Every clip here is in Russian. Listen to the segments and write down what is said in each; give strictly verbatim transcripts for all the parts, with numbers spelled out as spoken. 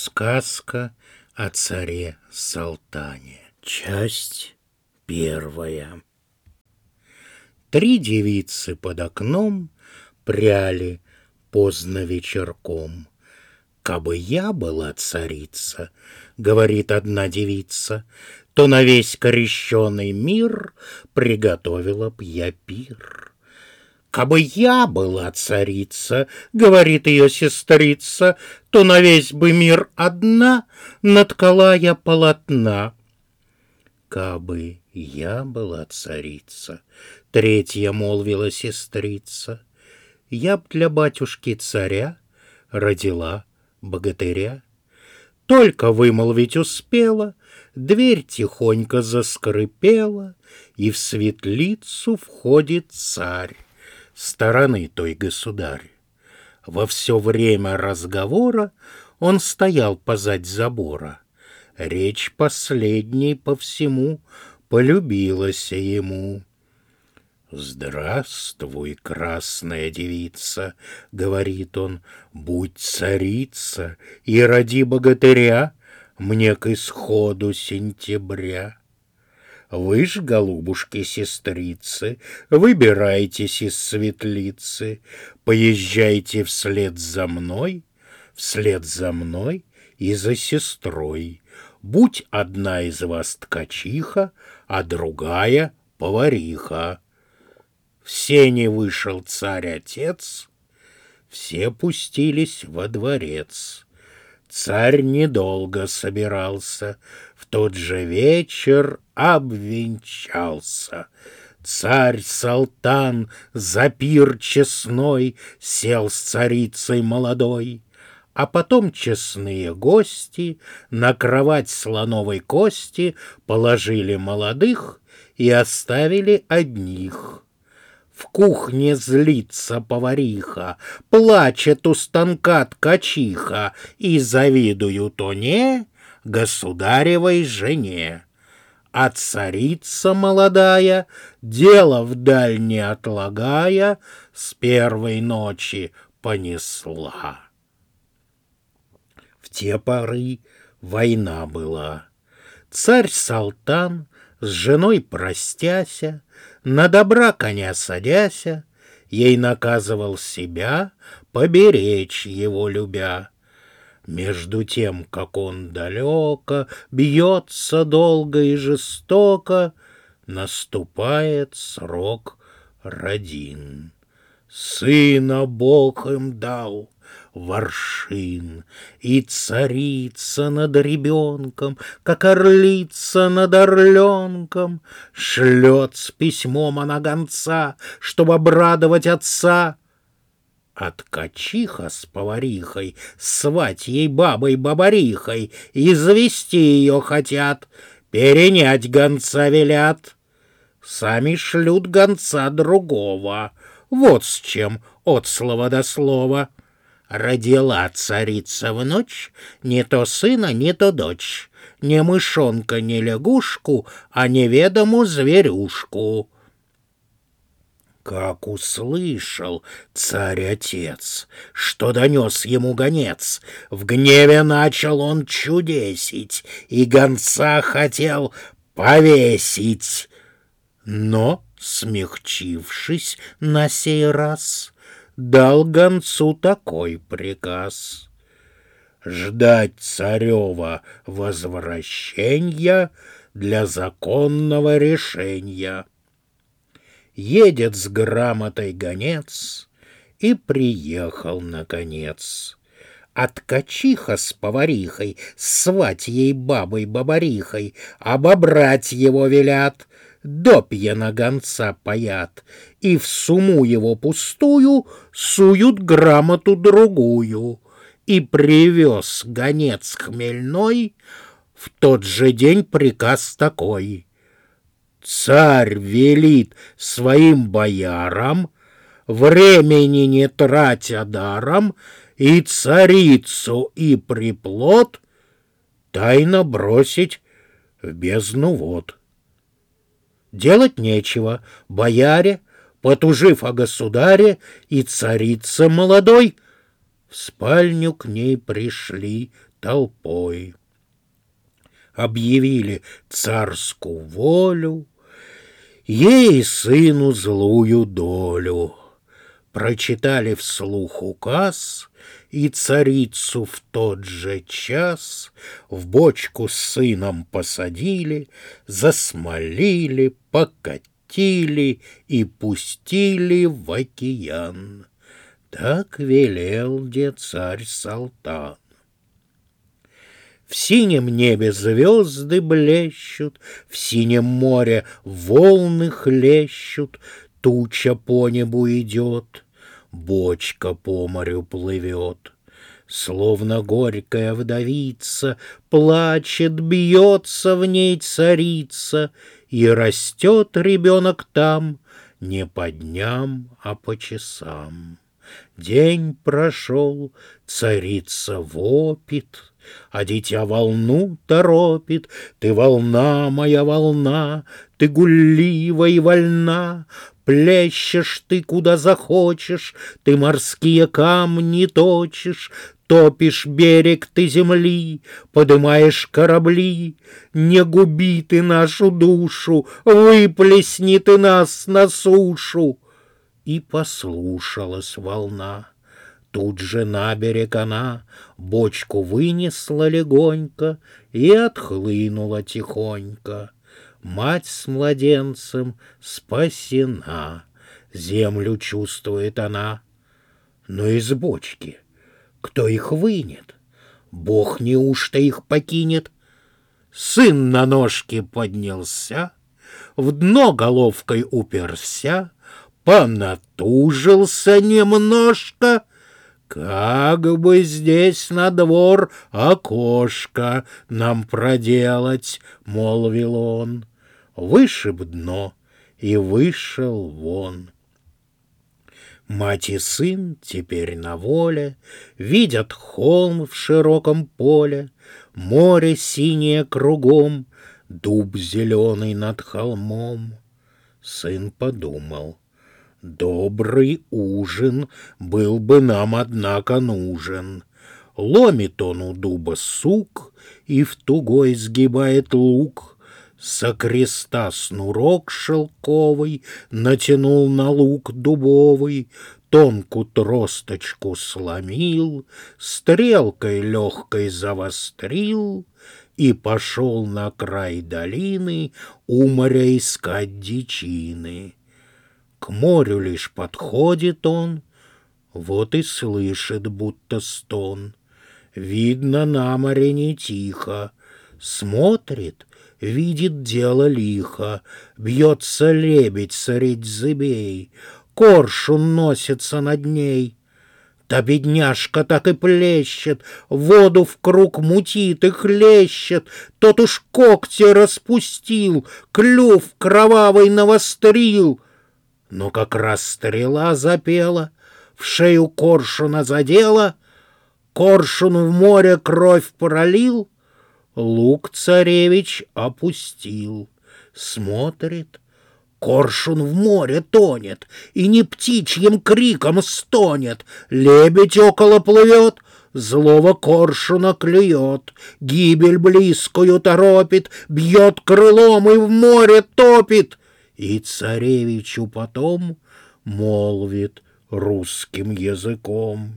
Сказка о царе Салтане. Часть первая. Три девицы под окном пряли поздно вечерком. «Кабы я была царица, — говорит одна девица, — то на весь крещеный мир приготовила б я пир». «Кабы я была царица, — говорит ее сестрица, — то на весь бы мир одна наткала я полотна». «Кабы я была царица, — третья молвила сестрица, — я б для батюшки царя родила богатыря». Только вымолвить успела, дверь тихонько заскрипела, и в светлицу входит царь, стороны той государь. Во все время разговора он стоял позадь забора. Речь последней по всему полюбилась ему. «Здравствуй, красная девица, — говорит он, — будь царица и роди богатыря мне к исходу сентября. Вы ж, голубушки-сестрицы, выбирайтесь из светлицы, поезжайте вслед за мной, вслед за мной и за сестрой. Будь одна из вас ткачиха, а другая — повариха». В сени вышел царь-отец, все пустились во дворец. Царь недолго собирался, в тот же вечер обвенчался. Царь Салтан за пир честной сел с царицей молодой, а потом честные гости на кровать слоновой кости положили молодых и оставили одних. В кухне злится повариха, плачет у станка ткачиха, и завидуют они государевой жене. А царица молодая, дело вдаль не отлагая, с первой ночи понесла. В те поры война была. Царь Салтан, с женой простяся, на добра коня садяся, ей наказывал себя поберечь его любя. Между тем, как он далеко бьется долго и жестоко, наступает срок родин. Сына Бог им дал воршин, и царица над ребенком, как орлица над орленком, шлет с письмом она гонца, чтобы обрадовать отца. А ткачиха с поварихой, сватьей бабой-бабарихой, извести ее хотят, перенять гонца велят. Сами шлют гонца другого, вот с чем от слова до слова. Родила царица в ночь не то сына, не то дочь, не мышонка, не лягушку, а неведому зверюшку. Как услышал царь-отец, что донес ему гонец, в гневе начал он чудесить, и гонца хотел повесить. Но, смягчившись на сей раз, дал гонцу такой приказ: ждать царева возвращения для законного решения. Едет с грамотой гонец, и приехал наконец. А ткачиха с поварихой, сватьей бабой-бабарихой, обобрать его велят, допья на гонца паят, и в сумму его пустую суют грамоту другую. И привез гонец хмельной в тот же день приказ такой: царь велит своим боярам, времени не тратя даром, и царицу, и приплод тайно бросить в бездну вод. Делать нечего, бояре, потужив о государе, и царица молодой в спальню к ней пришли толпой. Объявили царскую волю, ей сыну злую долю. Прочитали вслух указ, и царицу в тот же час в бочку с сыном посадили, засмолили, покатили и пустили в океан. Так велел де царь Салтан. В синем небе звезды блещут, в синем море волны хлещут, туча по небу идет, бочка по морю плывет. Словно горькая вдовица, плачет, бьется в ней царица, и растет ребенок там не по дням, а по часам. День прошел, царица вопит, а дитя волну торопит. Ты волна, моя волна, ты гуллива и вольна, плещешь ты куда захочешь, ты морские камни точишь, топишь берег ты земли, подымаешь корабли. Не губи ты нашу душу, выплесни ты нас на сушу. И послушалась волна. Тут же на берег она бочку вынесла легонько и отхлынула тихонько. Мать с младенцем спасена, землю чувствует она. Но из бочки кто их вынет? Бог неужто их покинет? Сын на ножки поднялся, в дно головкой уперся, понатужился немножко. Как бы здесь на двор окошко нам проделать, молвил он. Вышиб дно и вышел вон. Мать и сын теперь на воле, видят холм в широком поле, море синее кругом, дуб зеленый над холмом. Сын подумал: добрый ужин был бы нам, однако, нужен. Ломит он у дуба сук и в тугой сгибает лук. Со креста снурок шелковый натянул на лук дубовый, тонкую тросточку сломил, стрелкой легкой завострил и пошел на край долины у моря искать дичины. К морю лишь подходит он, вот и слышит будто стон. Видно, на море не тихо, смотрит, видит дело лихо. Бьется лебедь средь зыбей, коршун носится над ней. Та бедняжка так и плещет, воду в круг мутит и хлещет. Тот уж когти распустил, клюв кровавый навострил. Но как раз стрела запела, в шею коршуна задела, коршун в море кровь пролил, лук царевич опустил. Смотрит, коршун в море тонет и не птичьим криком стонет. Лебедь около плывет, злого коршуна клюет, гибель близкую торопит, бьет крылом и в море топит. И царевичу потом молвит русским языком: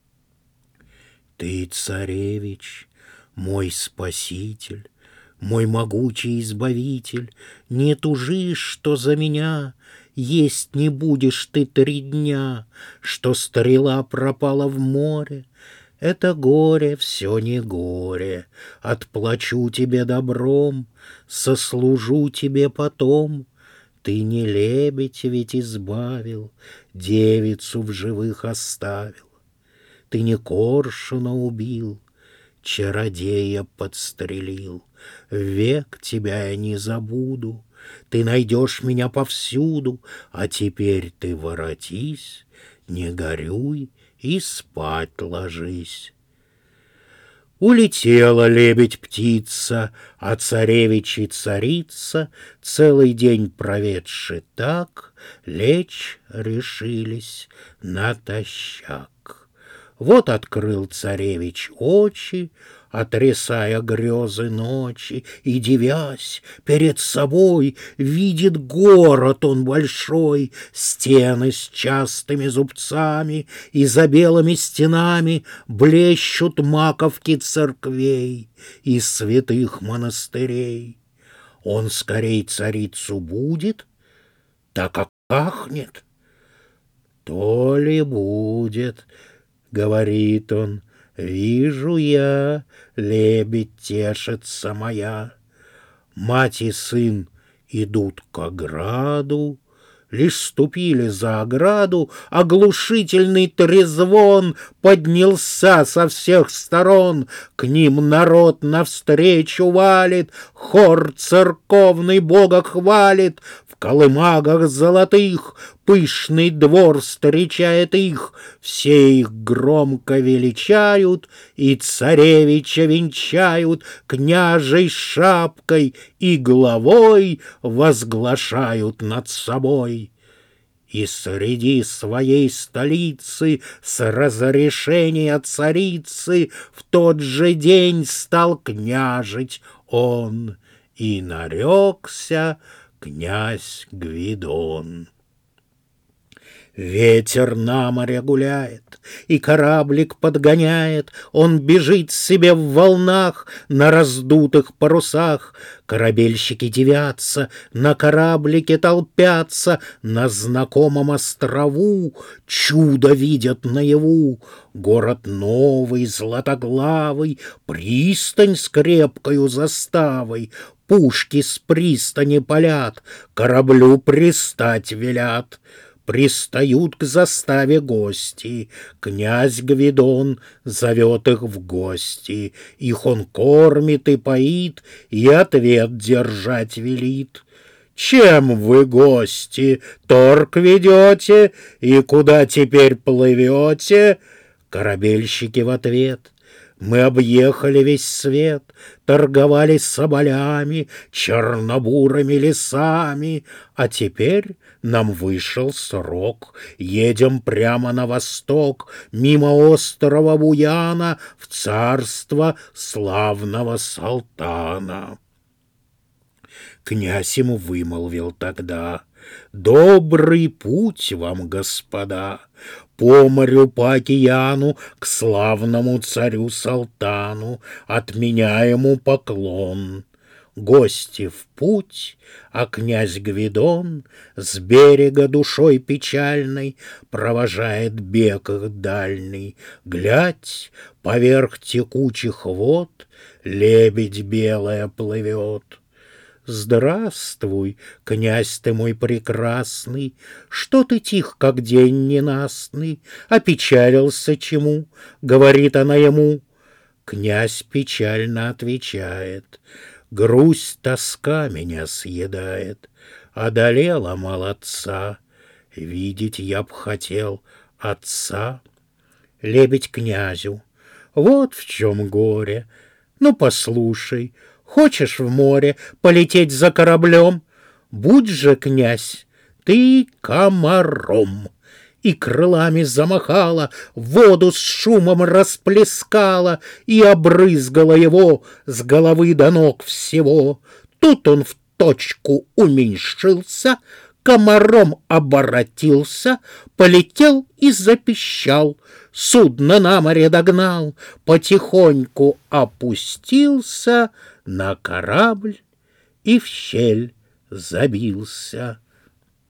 ты, царевич, мой спаситель, мой могучий избавитель, не тужи, что за меня есть не будешь ты три дня, что стрела пропала в море. Это горе, все не горе, отплачу тебе добром, сослужу тебе потом. Ты не лебедь ведь избавил, девицу в живых оставил. Ты не коршуна убил, чародея подстрелил. Век тебя я не забуду, ты найдешь меня повсюду. А теперь ты воротись, не горюй и спать ложись. Улетела лебедь-птица, а царевич и царица, целый день проведши так, лечь решились натощак. Вот открыл царевич очи, отрисая грезы ночи, и, дивясь, перед собой видит город он большой, стены с частыми зубцами, и за белыми стенами блещут маковки церквей и святых монастырей. Он скорей царицу будет, так как ахнет. То ли будет, говорит он, вижу я, лебедь тешится моя. Мать и сын идут к ограду, лишь ступили за ограду, оглушительный трезвон поднялся со всех сторон. К ним народ навстречу валит, хор церковный Бога хвалит. В колымагах золотых пышный двор встречает их. Все их громко величают и царевича венчают, княжей шапкой и главой возглашают над собой. И среди своей столицы с разрешения царицы в тот же день стал княжить он, и нарекся князь Гвидон. Ветер на море гуляет, и кораблик подгоняет, он бежит себе в волнах на раздутых парусах. Корабельщики дивятся, на кораблике толпятся, на знакомом острову чудо видят наяву. Город новый, златоглавый, пристань с крепкою заставой. Пушки с пристани палят, кораблю пристать велят. Пристают к заставе гости, князь Гвидон зовет их в гости. Их он кормит и поит, и ответ держать велит. Чем вы, гости, торг ведете, и куда теперь плывете? Корабельщики в ответ: мы объехали весь свет, торговали с соболями, чернобурыми лесами, а теперь нам вышел срок, едем прямо на восток, мимо острова Буяна, в царство славного Салтана. Князь ему вымолвил тогда: добрый путь вам, господа, по морю, по океану, к славному царю Салтану, от меня ему поклон. Гости в путь, а князь Гвидон с берега душой печальной провожает бег их дальний. Глядь, поверх текучих вод лебедь белая плывет. Здравствуй, князь ты мой прекрасный, что ты тих, как день ненастный, опечалился чему? Говорит она ему. Князь печально отвечает: грусть, тоска меня съедает, одолела молодца, видеть я б хотел отца. Лебедь князю: вот в чем горе, ну послушай, хочешь в море полететь за кораблем? Будь же, князь, ты комаром. И крылами замахала, воду с шумом расплескала и обрызгала его с головы до ног всего. Тут он в точку уменьшился, комаром оборотился, полетел и запищал. Судно на море догнал, потихоньку опустился на корабль и в щель забился.